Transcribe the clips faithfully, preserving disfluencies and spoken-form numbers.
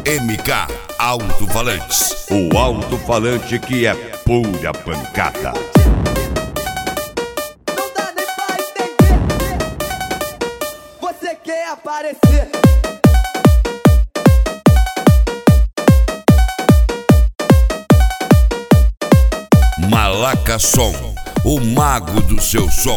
M K Alto-Falantes, o alto-falante que é pura pancada. Não dá nem pra entender. Você quer aparecer. Malaca Som, o mago do seu som.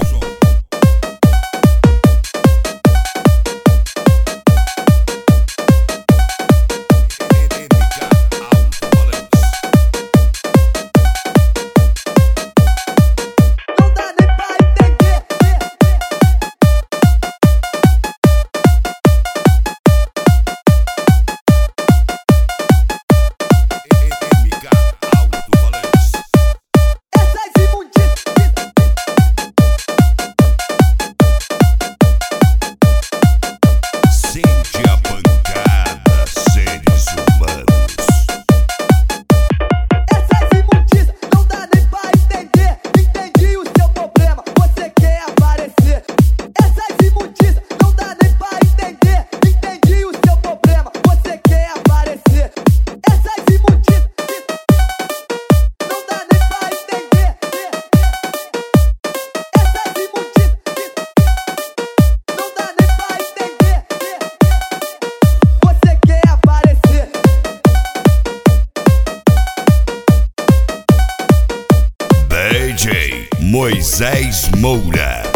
D J Moisés Moura.